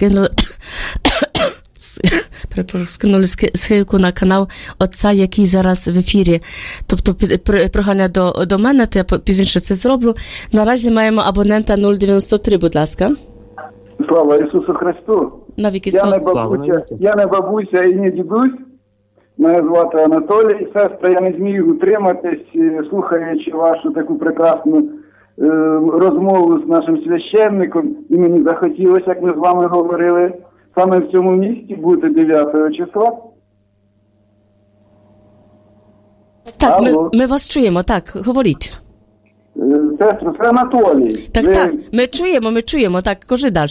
скинули схилку на канал отця, який зараз в ефірі. Тобто прохання до мене, то я пізніше це зроблю. Наразі маємо абонента 093, будь ласка. Слава Ісусу Христу! Навіки я не бабуся і не дідусь. Мене звати Анатолій. Сестра, я не зміг утриматись, слухаючи вашу таку прекрасну розмову з нашим священником, і мені захотілося, як ми з вами говорили, саме в цьому місті бути 9 числа. Так, ми вас чуємо, так, говоріть. Сестра, це Анатолій. Так, ми чуємо, так, кажи далі.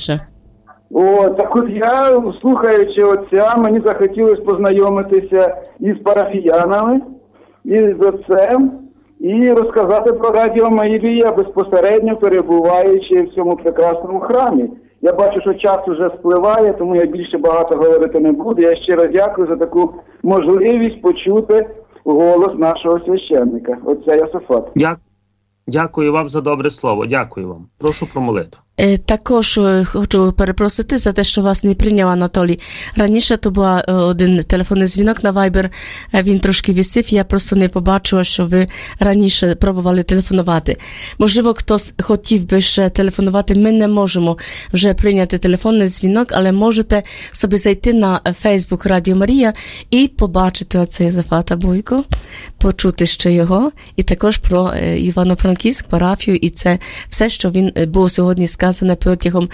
Так от я, слухаючи отця, мені захотілося познайомитися із парафіянами, із отцем, і розказати про Радіо Марія, безпосередньо перебуваючи в цьому прекрасному храмі. Я бачу, що час уже спливає, тому я більше багато говорити не буду. Я щиро дякую за таку можливість почути голос нашого священника, отця Йосафата. Дякую вам за добре слово. Дякую вам. Прошу про молитву. Також хочу перепросити за те, що вас не прийняв Анатолій. Раніше то був один телефонний дзвінок на Viber, він трошки висів, я просто не побачила, що ви раніше пробували телефонувати. Можливо, хтось хотів би ще телефонувати, ми не можемо вже прийняти телефонний дзвінок, але можете собі зайти на Facebook Радіо Марія і побачити отця Йосафата Бойко, почути ще його, і також про Івано-Франківськ, парафію, і це все, що він був сьогодні сказане протягом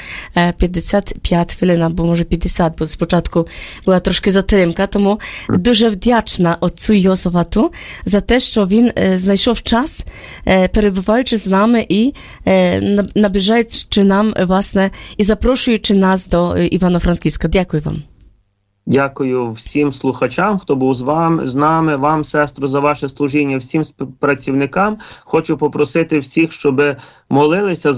55 хвилин, або може 50, бо спочатку була трошки затримка, тому дуже вдячна отцю Йосафату за те, що він знайшов час, перебуваючи з нами і наближаючи нам, власне, і запрошуючи нас до Івано-Франківська. Дякую вам. Дякую всім слухачам, хто був з нами, вам, сестру, за ваше служіння, всім працівникам. Хочу попросити всіх, щоб молилися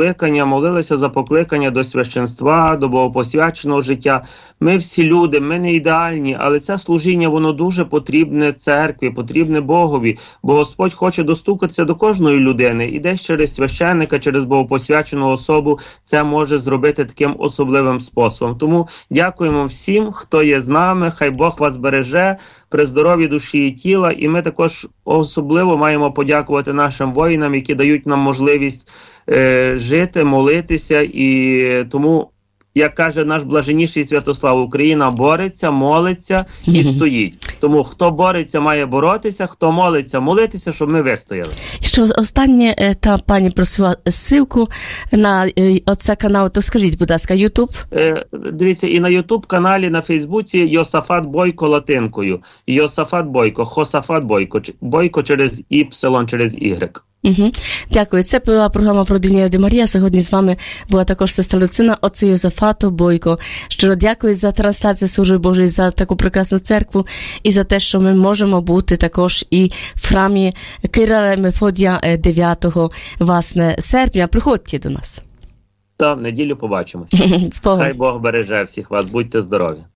за покликання до священства, до богопосвяченого життя. Ми всі люди, ми не ідеальні, але це служіння, воно дуже потрібне церкві, потрібне Богові, бо Господь хоче достукатися до кожної людини. І десь через священника, через богопосвячену особу це може зробити таким особливим способом. Тому дякуємо всім, хто є з нами, хай Бог вас береже при здоров'ї душі і тіла, і ми також особливо маємо подякувати нашим воїнам, які дають нам можливість жити, молитися, і тому, як каже наш блаженніший Святослав, Україна бореться, молиться і стоїть. Тому хто бореться, має боротися, хто молиться, молитися, щоб ми вистояли. Що останнє, та пані просила ссылку на оця канал, то скажіть, будь ласка, Ютуб? Дивіться, і на Ютуб-каналі, на Фейсбуці Йосафат Бойко латинкою. Йосафат Бойко, Хосафат Бойко. Бойко через Y, через Y. Дякую. Це була програма в родині Радіо Марія. Сьогодні з вами була також сестра Люцина, отцю Йосафату Бойко. Щиро дякую за трансляцію служби Божої, за таку прекрасну церкву і за те, що ми можемо бути також і в храмі Кирила Мефодія 9 власне серпня. Приходьте до нас. Та в неділю побачимося. Хай Бог береже всіх вас. Будьте здорові.